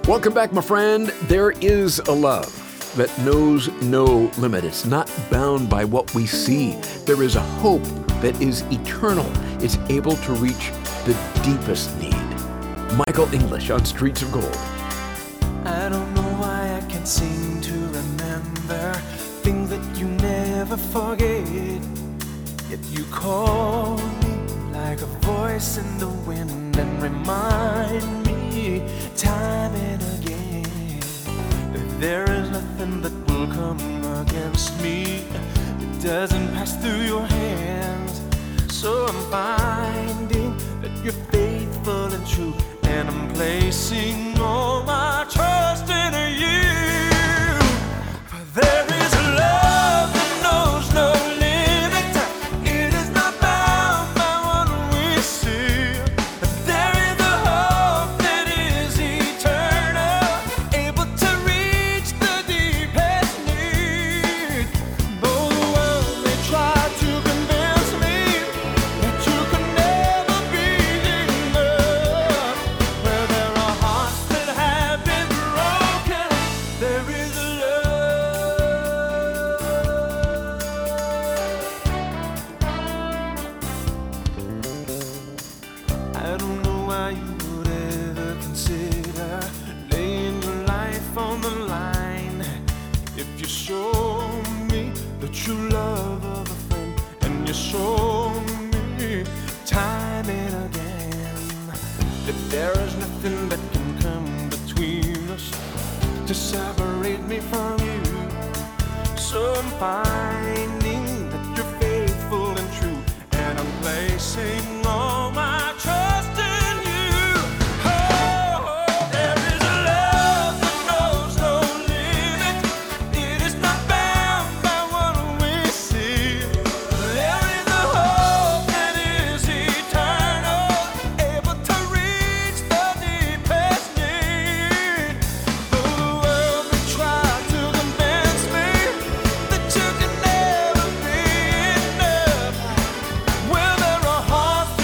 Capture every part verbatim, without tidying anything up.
Welcome back, my friend. There is a love that knows no limit. It's not bound by what we see. There is a hope that is eternal. It's able to reach the deepest need. Michael English on Streets of Gold. I don't know why I can't seem to remember things that you never forget. Yet you call me like a voice in the wind and remind me time and again that there is nothing that will come against me that doesn't pass through your hands. So I'm finding that you're faithful and true, and I'm placing all my trust in you. For there is a love that knows no limit. It is not bound by what we see. There is a hope that is eternal, able to reach the deepest need. Though the world may try to convince me that you could never be enough, where there are hearts that have been broken, there is a love. I don't know why you would ever consider laying your life on the line if you show me the true love of a friend, and you show me time and again that there is nothing that can come between us to separate me from you. So I'm finding that you're faithful and true, and I'm placing all my trust in you. Oh, there is a love that knows no limit. It is not bound by what we see. There is a hope that is eternal, able to reach the deepest need. Though the world may try to convince me that you can never be enough, well, there are hearts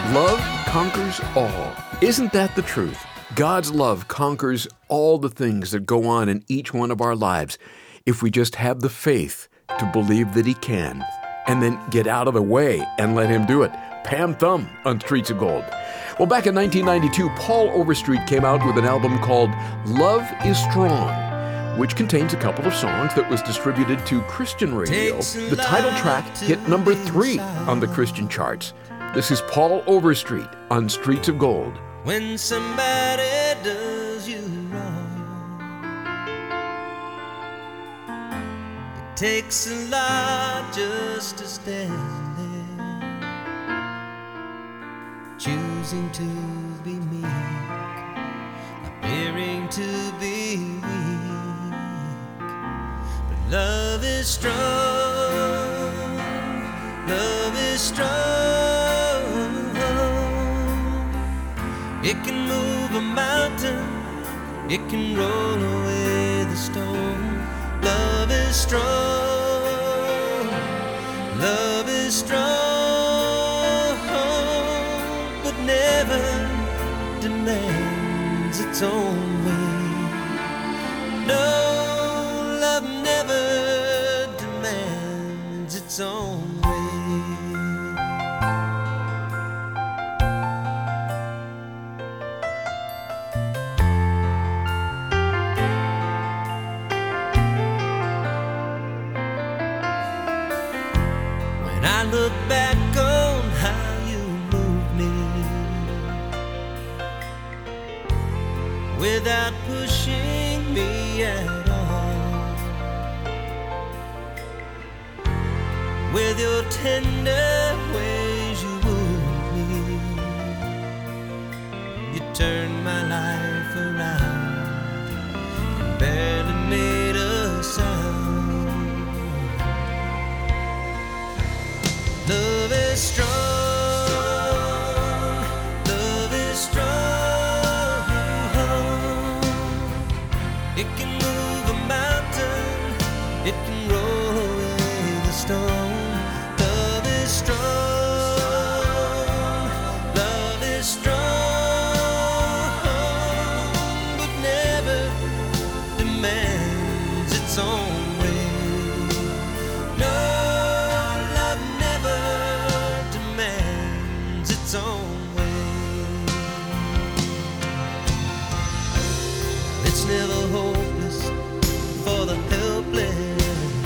Love conquers all. Isn't that the truth? God's love conquers all the things that go on in each one of our lives if we just have the faith to believe that He can, and then get out of the way and let Him do it. Pam Thumb on Streets of Gold. Well, back in nineteen ninety-two, Paul Overstreet came out with an album called Love is Strong, which contains a couple of songs that was distributed to Christian radio. The title track hit number three on the Christian charts. This is Paul Overstreet on Streets of Gold. When somebody does you wrong, it takes a lot just to stand there, choosing to be meek, appearing to be weak. But love is strong, love is strong. It can move a mountain, it can roll away the stone. Love is strong, love is strong, but never demands its own way. No, love never demands its own way. I look back on how you moved me without pushing me at all, with your tender ways you wooed me. You turned my life around and barely made a sound. Love is strong, love is strong. It can move a mountain, it can roll away the stone. Love is strong, love is strong, but never demands its own way. No, its own way. It's never hopeless for the helpless.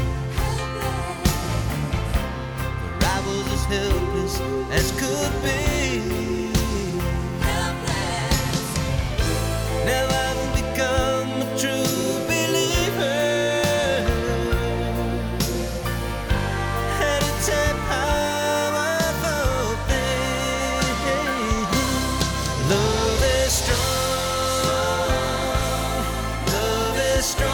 The rivals as helpless as could be. Helpless. Never will become a true believer. And it's a powerful thing. Love is strong, love is strong.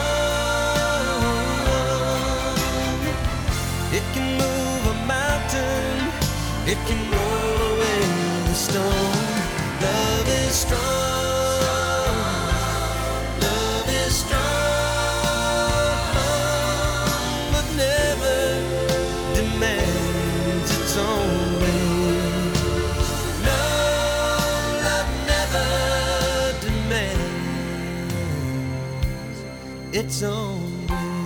It can move a mountain, it can roll away the stone. Love is strong, love is strong, but never demands its own way. No, love never demands its own way.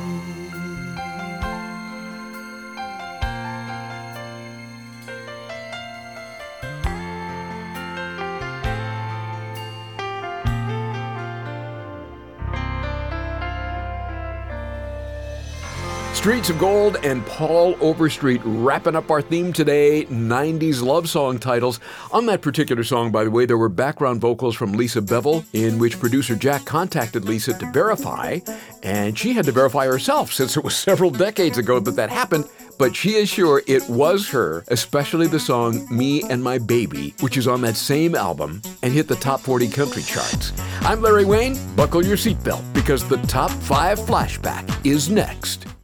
Streets of Gold and Paul Overstreet wrapping up our theme today, nineties love song titles. On that particular song, by the way, there were background vocals from Lisa Bevel, in which producer Jack contacted Lisa to verify, and she had to verify herself since it was several decades ago that that happened, but she is sure it was her, especially the song Me and My Baby, which is on that same album and hit the top forty country charts. I'm Larry Wayne. Buckle your seatbelt because the Top five Flashback is next.